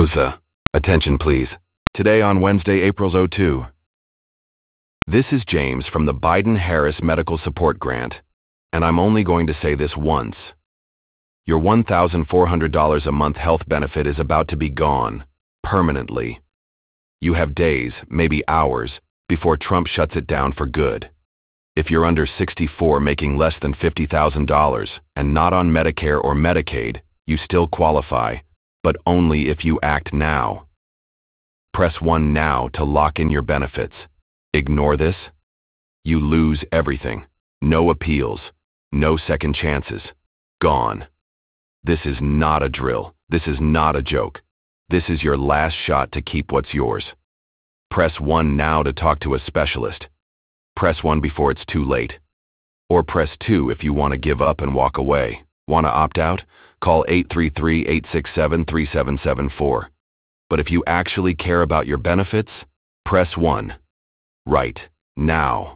Attention please. Today on Wednesday, April 02. This is James from the Biden-Harris Medical Support Grant, and I'm only going to say this once. Your $1,400 a month health benefit is about to be gone, permanently. You have days, maybe hours, before Trump shuts it down for good. If you're under 64 making less than $50,000 and not on Medicare or Medicaid, you still qualify, but only if you act now. Press 1 now to lock in your benefits. Ignore this. You lose everything. No appeals. No second chances. Gone. This is not a drill. This is not a joke. This is your last shot to keep what's yours. Press 1 now to talk to a specialist. Press 1 before it's too late. Or press 2 if you want to give up and walk away. Want to opt out? Call 833-867-3774. But if you actually care about your benefits, press 1. Right now.